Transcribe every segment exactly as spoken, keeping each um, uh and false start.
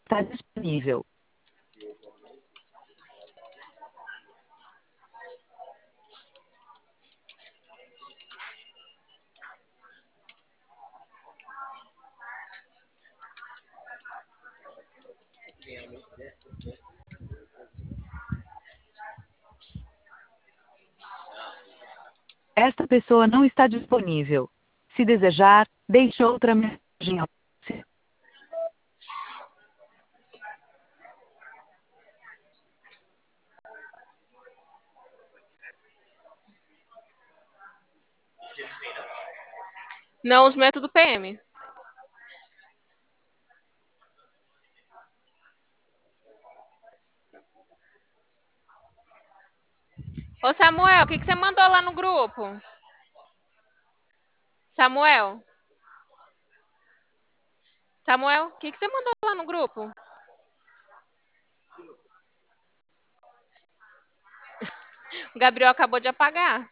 está disponível. Esta pessoa não está disponível. Se desejar, deixe outra mensagem. ao- Não, os métodos P M. Ô, Samuel, o que, que você mandou lá no grupo? Samuel? Samuel, o que, que você mandou lá no grupo? O Gabriel acabou de apagar.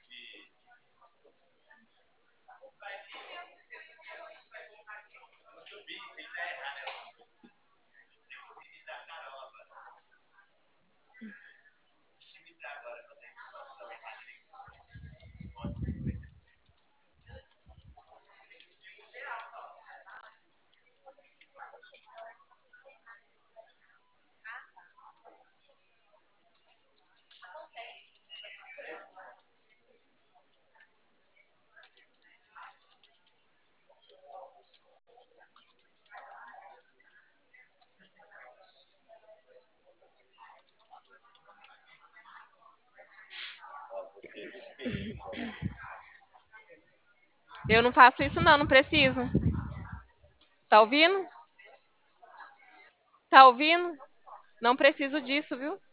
Eu não faço isso não, não preciso. Tá ouvindo? Tá ouvindo? Não preciso disso, viu?